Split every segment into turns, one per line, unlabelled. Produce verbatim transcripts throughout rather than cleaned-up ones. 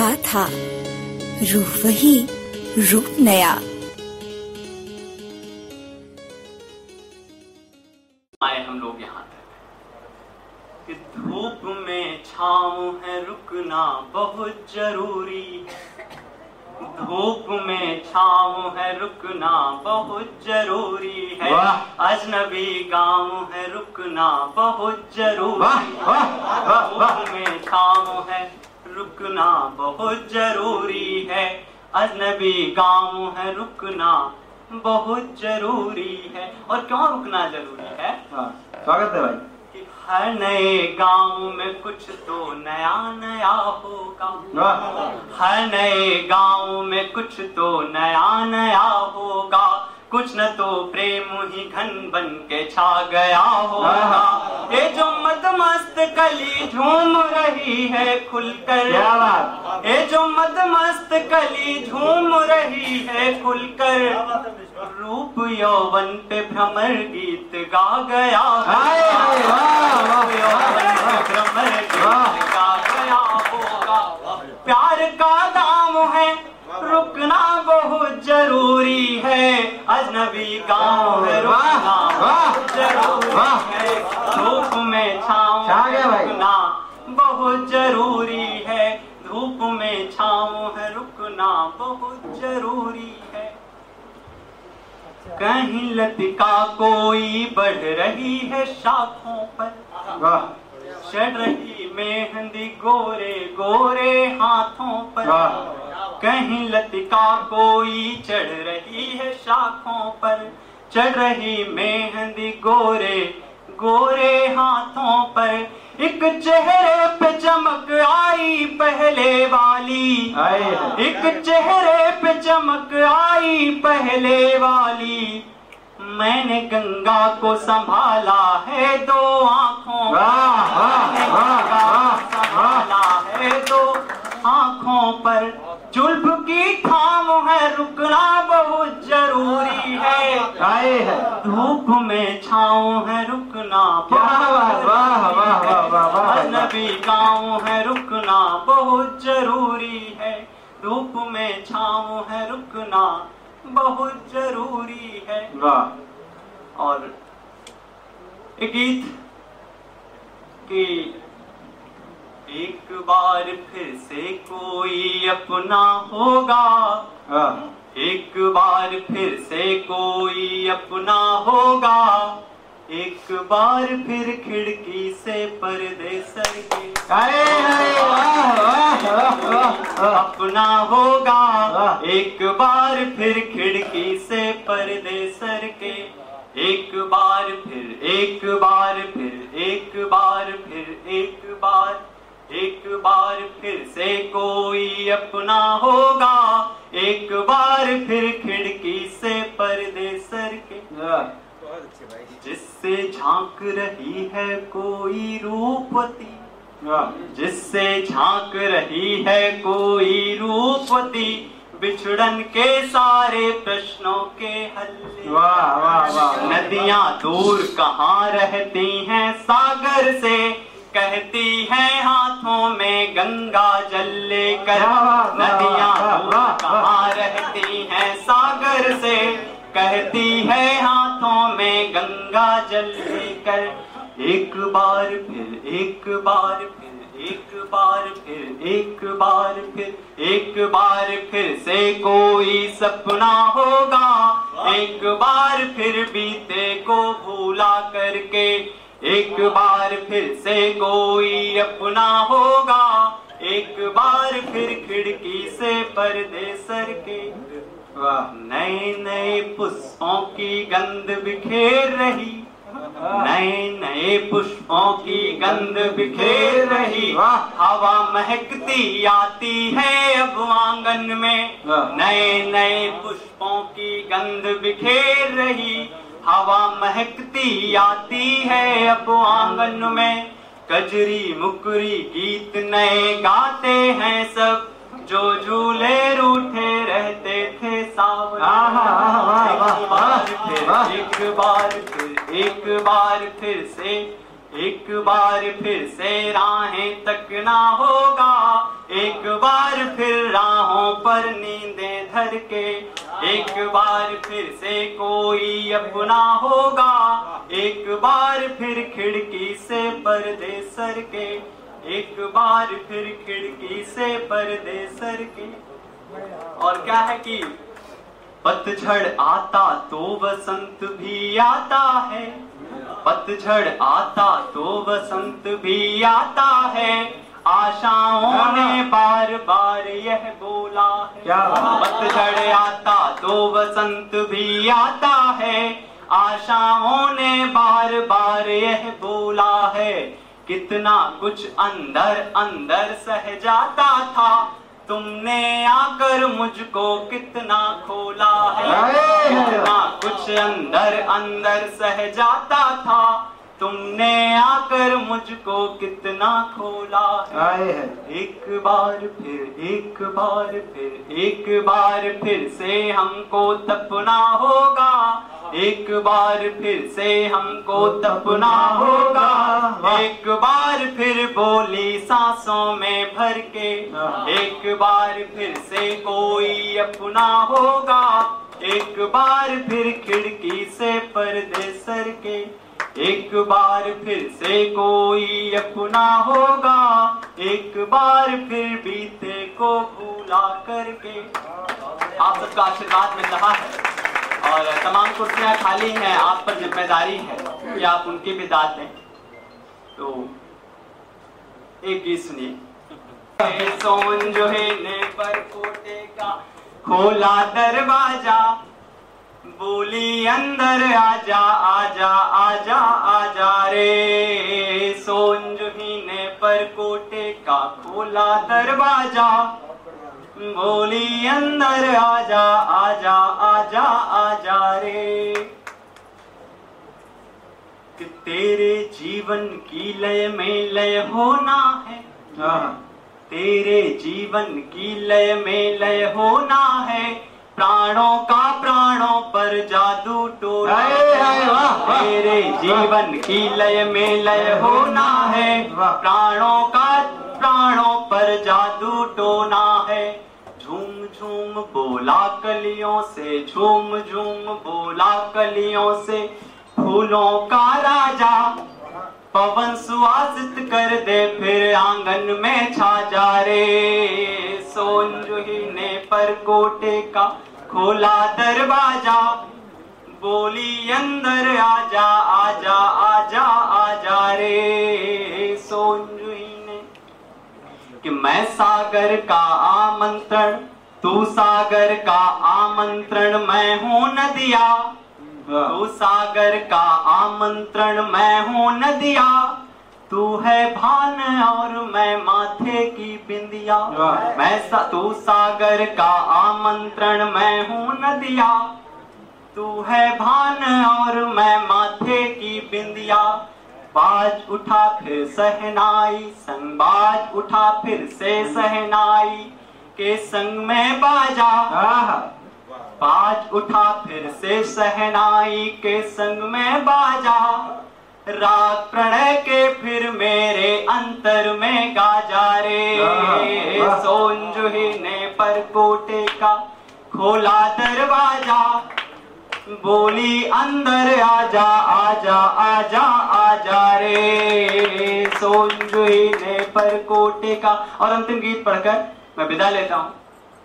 था था, रूह वही, रूप नया।
आए हम लोग यहाँ तक कि धूप में छाँव है रुकना बहुत जरूरी है। धूप में छाँव है रुकना बहुत जरूरी है। अजनबी गाँव है रुकना बहुत जरूरी है। धूप में छाँव है रुकना बहुत जरूरी है। अजनबी गाँव है रुकना बहुत जरूरी है। और क्यों रुकना जरूरी है?
स्वागत है भाई।
कि हर नए गांव में कुछ तो नया नया होगा। हर नए गांव में कुछ तो नया नया होगा। कुछ न तो प्रेम ही घन बन के छा गया होगा। ये जो मदमस्त कली झूम रही है खुलकर, ये जो मदमस्त कली झूम रही है खुलकर, रूप यौवन पे भ्रमर गीत गा गया। यौवन पे भ्रमर गीत गा गया होगा। प्यार का दाम है रुकना बहुत जरूरी है। अजनबी गाँव है रुकना बहुत जरूरी है। धूप में छाँव रुकना बहुत जरूरी है। धूप में छाँव है रुकना बहुत जरूरी है। कहीं लतिका कोई बढ़ रही है शाखों पर, चढ़ रही मेहंदी गोरे गोरे हाथों पर। कहीं लतिका कोई चढ़ रही है शाखों पर, चढ़ रही मेहंदी गोरे गोरे हाथों पर। एक चेहरे पे चमक आई पहले वाली, एक चेहरे पे चमक आई पहले वाली। मैंने गंगा को संभाला है दो आँखों, मैंने गंगा को संभाला है दो आँखों पर। जुल्फ की थाम है रुकना बहुत जरूरी है। धूप में छाँव है रुकना अजनबी गाँव है रुकना बहुत जरूरी है। धूप में छाँव है रुकना बहुत जरूरी है। और एक गीत की एक बार फिर से कोई अपना होगा, एक बार फिर से कोई अपना होगा। एक बार फिर खिड़की से पर्दे सर के अपना होगा। एक बार फिर खिड़की से पर्दे सर के। एक बार फिर एक बार फिर एक बार फिर एक बार एक बार फिर से कोई अपना होगा। एक बार फिर खिड़की से पर्दे सर के। जिससे झांक रही है कोई रूपवती, जिससे झांक रही है कोई रूपवती। बिछड़न के सारे प्रश्नों के हल। वाह वाह वाह। नदियां दूर कहाँ रहती हैं सागर से, कहती हैं हाथों में गंगा जल लेकर। नदियां दूर कहाँ रहती हैं सागर से, कहती है हाथों में गंगा जल लेकर। एक बार फिर एक बार फिर एक बार फिर एक बार फिर एक बार फिर से कोई सपना होगा। एक बार फिर बीते को भूला करके। एक बार फिर से कोई अपना होगा। एक बार फिर खिड़की से पर्दे सर के। नए नए पुष्पों की गंध बिखेर रही, नए नए पुष्पों की गंध बिखेर रही। हवा महकती आती है अब आंगन में। नए नए पुष्पों की गंध बिखेर रही। हवा महकती आती है अब आंगन में। कजरी मुकरी गीत नए गाते हैं सब, जो झूले रूठे रहते थे सावन। एक बार फिर एक बार फिर एक बार फिर से एक बार फिर से राहें तकना होगा। एक बार फिर पर नींदें धर के, एक बार फिर से कोई अपना होगा, एक बार फिर खिड़की से पर्दे सर के, एक बार फिर खिड़की से पर्दे सर के। और क्या है कि पतझड़ आता तो वसंत भी आता है, पतझड़ आता तो वसंत भी आता है, आशाओं ने बार बार यह बोला है। पतझड़ आता तो वसंत भी आता है, आशाओं ने बार बार यह बोला है, कितना कुछ अंदर अंदर सह जाता था, तुमने आकर मुझको कितना खोला है, कितना कुछ अंदर अंदर सह जाता था, तुमने आकर मुझको कितना खोला है। एक बार फिर एक बार फिर एक बार फिर से हमको तपना होगा, एक बार फिर से हमको तपना होगा, एक बार फिर बोली सांसों में भर के, एक बार फिर से कोई अपना होगा, एक बार फिर खिड़की से पर्दे सर के, एक बार फिर से कोई अपना होगा, एक बार फिर बीते को भूला करके। आप सबका आशीर्वाद मिल रहा है और तमाम कुर्सियां खाली हैं, आप पर जिम्मेदारी है कि आप उनकी भी दाद दें। तो एक गीत सुनिए। सोन जो है ने पर कोटे का खोला दरवाजा, बोली अंदर आजा आजा आजा आजा रे, सोन जो ही ने पर कोटे का खोला दरवाजा, बोली अंदर आजा आजा आजा आजा रे। कि तेरे जीवन की लय में लय होना है, तेरे जीवन की लय में लय होना है, प्राणों का प्राणों पर जादू टोना है, तेरे जीवन की लय में लय होना है, प्राणों का प्राणों पर जादू टोना है। झूम झूम बोला कलियों से, झूम झूम बोला कलियों से, फूलों का राजा पवन सुवासित कर दे फिर आंगन में छा जा रे, सोन जूही ने पर कोटे का खोला दरवाजा, बोली अंदर आजा आजा आजा आजा रे, सोन जूही ने। कि मैं सागर का आमंत्रण, तू सागर का आमंत्रण, मैं हूँ नदिया, तू सागर का आमंत्रण, मैं हूँ नदिया, तू है भान और मैं माथे की बिंदिया, मैं सा, तू सागर का आमंत्रण, मैं हूँ नदिया, तू है भान और मैं माथे की बिंदिया। बाज उठा फिर सहनाई संग, बाज उठा फिर से सहनाई के संग में बाजा, बाज उठा फिर से सहनाई के संग में बाजा, राग प्रणय के फिर मेरे अंतर में गाजा रे, सोन जूही ने पर कोटे का खोला दरवाजा, बोली अंदर आजा आजा आजा आजा रे, सोन जूही ने पर कोटे का। और अंतिम गीत पढ़कर मैं विदा लेता हूँ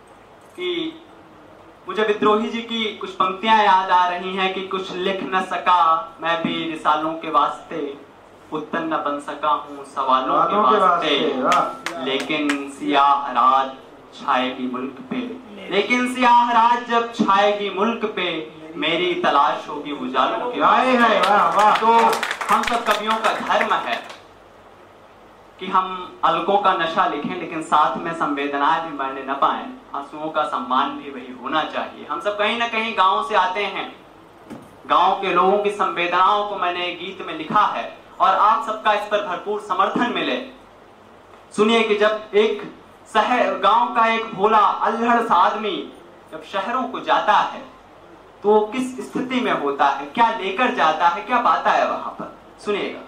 कि मुझे विद्रोही जी की कुछ पंक्तियां याद आ रही हैं कि कुछ लिख न सका मैं भी रिसालों के वास्ते, उत्तर न बन सका हूँ सवालों के वास्ते, लेकिन सियाह रात छाएगी मुल्क पे, लेकिन सियाह रात जब छाएगी मुल्क पे, मेरी तलाश होगी उजालों के वास्ते। तो हम सब कवियों का धर्म है कि हम अलगों का नशा लिखें, लेकिन साथ में संवेदनाएं भी मरने न पाएं, आंसुओं का सम्मान भी वही होना चाहिए। हम सब कहीं ना कहीं गांव से आते हैं, गांव के लोगों की संवेदनाओं को मैंने गीत में लिखा है और आप सबका इस पर भरपूर समर्थन मिले। सुनिए कि जब एक शहर गांव का एक भोला अल्हड़ सा आदमी जब शहरों को जाता है तो किस स्थिति में होता है, क्या लेकर जाता है, क्या पाता है वहां पर, सुनिएगा।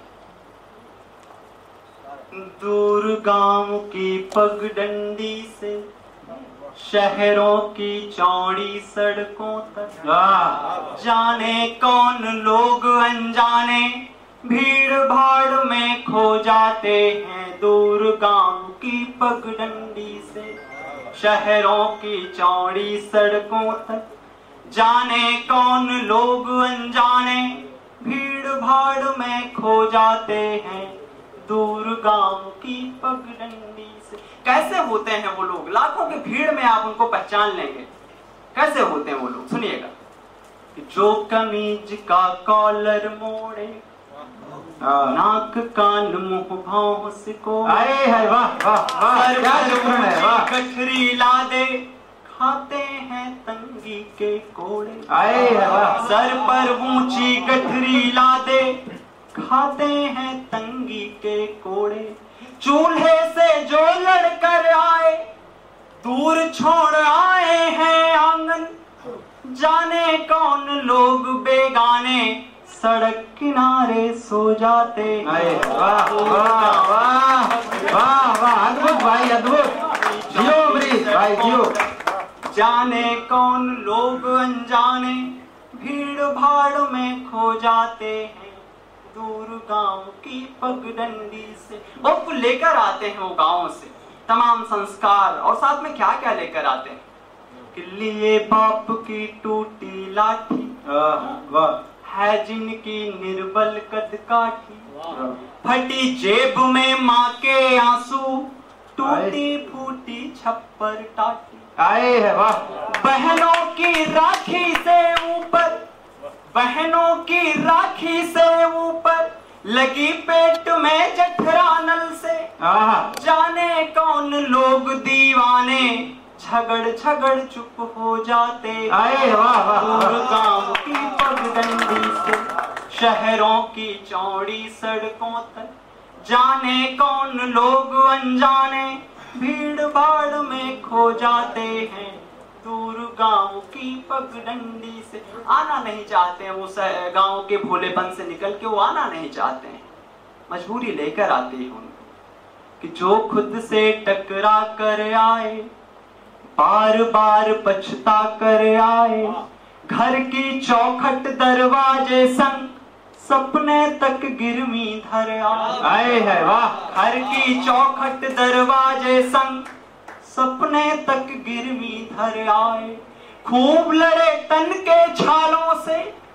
दूर गांव की पगडंडी से शहरों की चौड़ी सड़कों तक जाने कौन लोग अनजाने भीड़ भाड़ में खो जाते हैं दूर गांव की पगडंडी से। शहरों की चौड़ी सड़कों तक जाने कौन लोग अनजाने भीड़ भाड़ में खो जाते हैं दूर गांव की पगडंडी से। कैसे होते हैं वो लोग? लाखों की भीड़ में आप उनको पहचान लेंगे। कैसे होते हैं वो लोग? सुनिएगा। जो कमीज का कॉलर मोड़े, नाक कान मुंह भाव से को
आए है वाह वाह वाह,
गठरी ला दे खाते हैं तंगी के कोड़े।
आए है वाह।
सर पर ऊंची गठरी ला दे खाते हैं तंगी के कोड़े। चूल्हे से जो लड़कर आए दूर छोड़ आए हैं आंगन जाने कौन लोग बेगाने सड़क किनारे सो जाते हैं।
वाह वाह वाह वाह वाह, अद्भुत भाई अद्भुत। जियो अमरीश भाई जियो।
जाने कौन लोग अनजाने भीड़ भाड़ में खो जाते हैं दूर गांव की पगडंडी से। वो लेकर आते हैं वो गांव से तमाम संस्कार और साथ में क्या क्या लेकर आते हैं कि लिए बाप की टूटी लाठी
वाह
है जिनकी निर्बल कद काठी। फटी जेब में माँ के आंसू टूटी फूटी छप्पर टाटी।
आए है वाह।
बहनों की राखी से ऊपर बहनों की राखी से ऊपर लगी पेट में जठरा नल से जाने कौन लोग दीवाने झगड़ झगड़ चुप हो जाते
आए वाह वाह।
दूर गांव की पगडंडी से शहरों की चौड़ी सड़कों तक जाने कौन लोग अनजाने भीड़ भाड़ में खो जाते हैं दूर गांव की पगडंडी से। आना नहीं चाहते हैं उस गांव के भोलेपन से निकल के, वो आना नहीं चाहते हैं, मजबूरी लेकर आती है उनको कि जो खुद से टकरा कर आए बार बार पछता कर आए। घर की चौखट दरवाजे संग सपने तक गिरमी धर
आए है वाह।
घर की चौखट दरवाजे संग सपने तक गिरमी धर आए। खूब लड़े तन के छालों से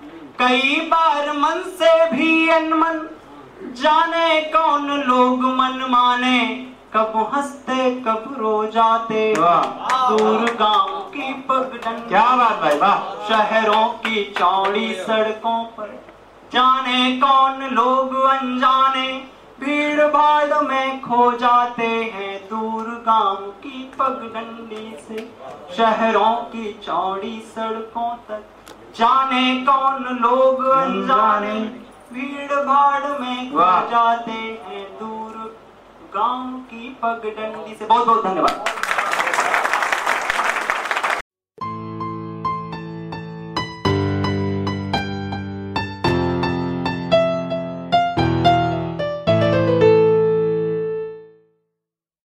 कई बार मन से भी अनमन जाने कौन लोग मन माने कब हंसते कब रो जाते दूर गांव की पगडंडी।
क्या बात भाई वाह।
शहरों की चौड़ी सड़कों पर जाने कौन लोग अनजाने भीड़ भाड़ में खो जाते हैं दूर गांव की पगडंडी से। शहरों की चौड़ी सड़कों तक जाने कौन लोग अनजाने भीड़ भाड़ में खो जाते हैं दूर गांव की पगडंडी से। बहुत बहुत धन्यवाद।